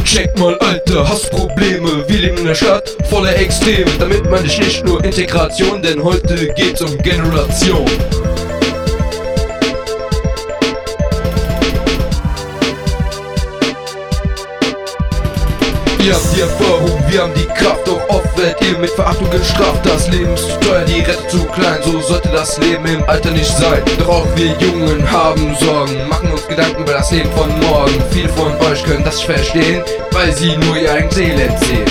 Check mal, Alter, hast Probleme. Wir leben in der Stadt voller Extreme. Damit meine ich nicht nur Integration, denn heute geht's um Generation. Ihr habt die Erfahrung, wir haben die Kraft, doch oft werdet ihr mit Verachtung gestraft. Das Leben ist zu teuer, die Rente zu klein, so sollte das Leben im Alter nicht sein. Doch auch wir Jungen haben Sorgen, machen uns Gedanken über das Leben von morgen. Viele von euch können das nicht verstehen, weil sie nur ihr eigenes Elend sehen.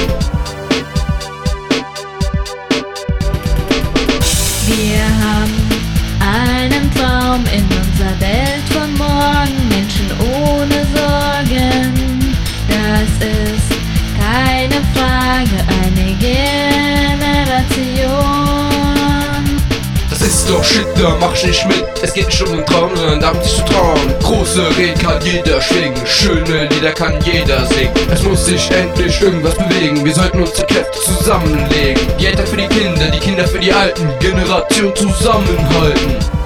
Wir haben einen Traum in unserer Welt von morgen, Menschen ohne Sorgen. Das ist keine Frage, eine Generation. Das ist doch Shit, da mach ich nicht mit. Es geht nicht um den Traum, sondern darum sich zu trauen. Große Reden kann jeder schwingen, schöne Lieder kann jeder singen. Es muss sich endlich irgendwas bewegen, wir sollten unsere Kräfte zusammenlegen. Die Eltern für die Kinder für die Alten, Generation zusammenhalten.